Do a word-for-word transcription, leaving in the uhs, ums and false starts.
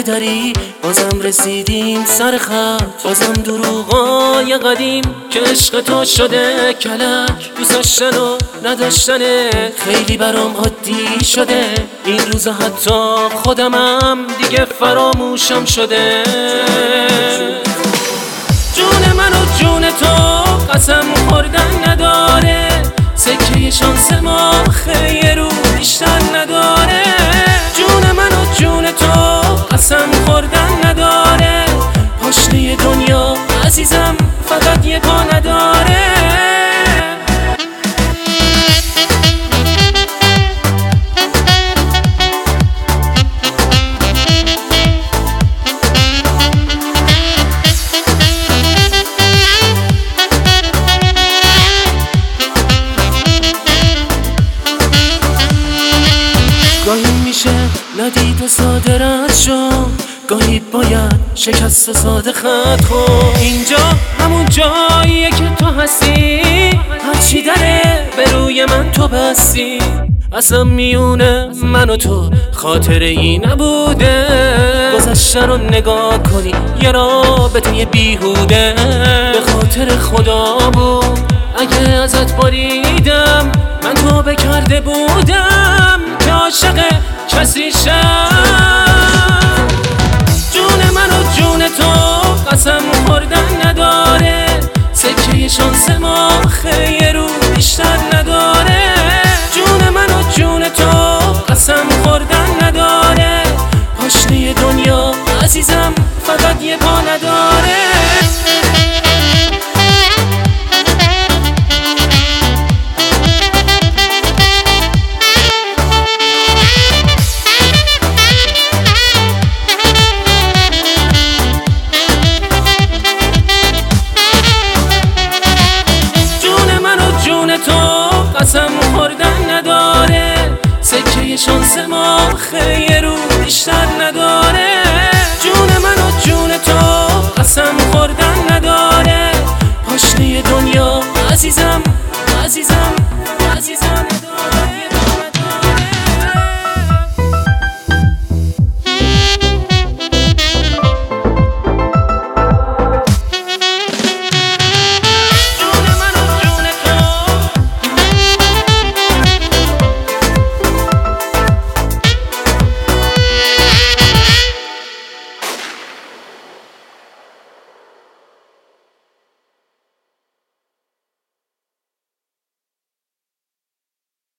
داری. بازم رسیدیم سر خط، بازم دروغای قدیم که عشق تو شده کلک. دوست داشتن و نداشتنه خیلی برام عادی شده. این روزا حتی خودمم دیگه فراموشم شده. جون من و جون تو قسم خوردن نداره، سکه شانس ما خیلی رو بیشتر نداره. جون من و جون تو قسم خوردن نداره، پاشنه دنیا عزیزم فقط یه پا نداره. گاهی میشه ندید و ساده رد شو، گاهی باید شکست و ساده خط خو. اینجا همون جاییه که تو هستی، هرچی داره به روی من تو بستی. اصلا میونه من و تو خاطره ای نبوده، گذشته رو نگاه کنی یه رابطه بیهوده. به خاطر خدا بود اگه ازت بریدم، من تو بکرده بودم که عاشق کسی شم. جون من و جون تو قسم